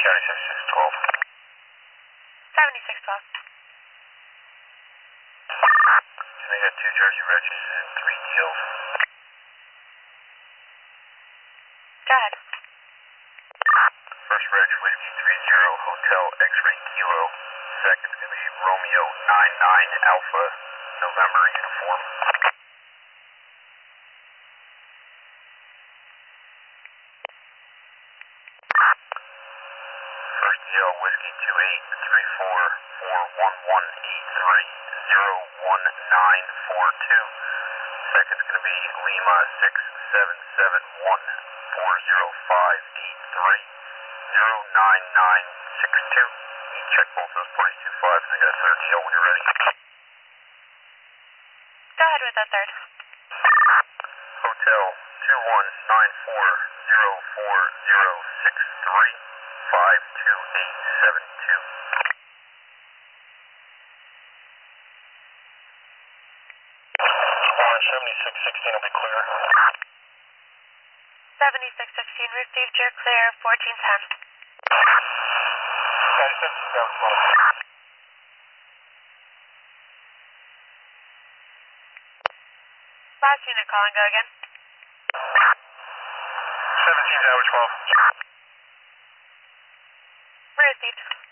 County 6612. 7612. They got 2 Jersey Regis and 3 Teals. Go ahead. First Reg, Whiskey 30, Hotel X-Ray Kilo. Second's going to be Romeo 99 Alpha, November uniform. First DL, Whiskey 28341183 01942. Second's going to be Lima 67714053 09962. You can check both those parties 25 and I got a third DL when you're ready. Go ahead with that third. Hotel 219404063 52872. 7616 will be clear. 7616 received, you're clear, 1410. County 17712. Last unit calling, go again. 17 Tower 12. Received.